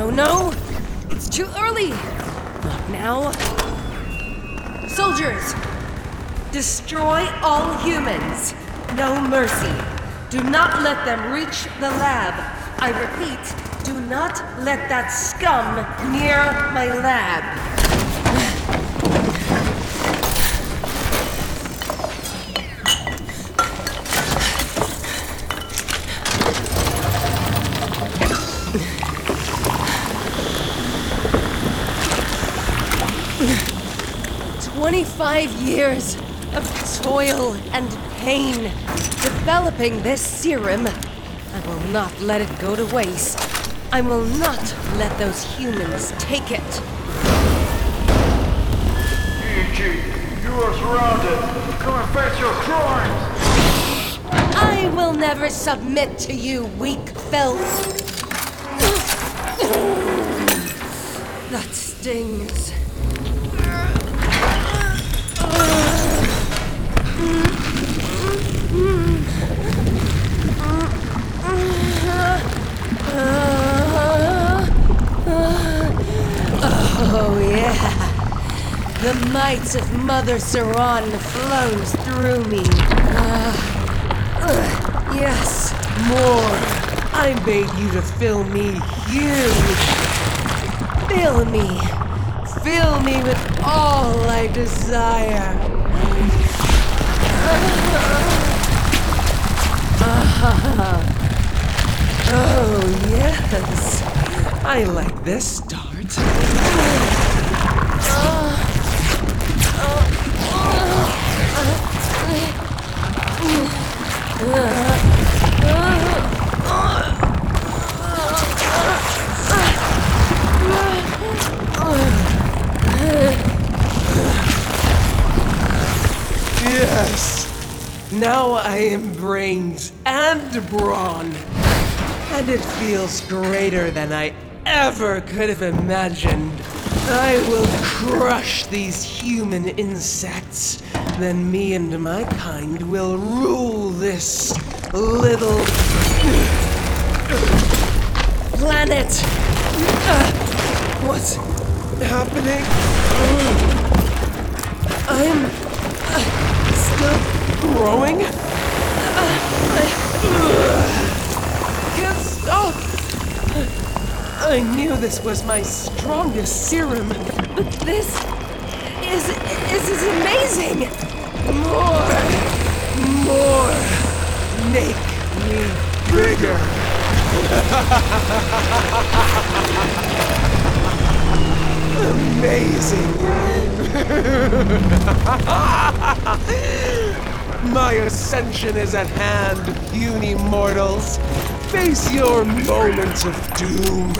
no! It's too early! Not now. Soldiers! Destroy all humans. No mercy. Do not let them reach the lab. I repeat, do not let that scum near my lab. 25 years of toil and pain developing this serum. I will not let it go to waste. I will not let those humans take it. EG, you are surrounded. Come and face your crimes. I will never submit to you, weak filth. That stings. Oh yeah, the might of Mother Saran flows through me. Yes, more. I made you to fill me huge. Fill me with all I desire. Oh yes, I like this start. Yes! Now I am brains and brawn. And it feels greater than I ever could have imagined. I will crush these human insects. Then me and my kind will rule this little planet. What's happening? I'm still growing? Can't stop! I knew this was my strongest serum, but this is amazing! More! Make me bigger! Amazing! My ascension is at hand, puny mortals. Face your moment of doom.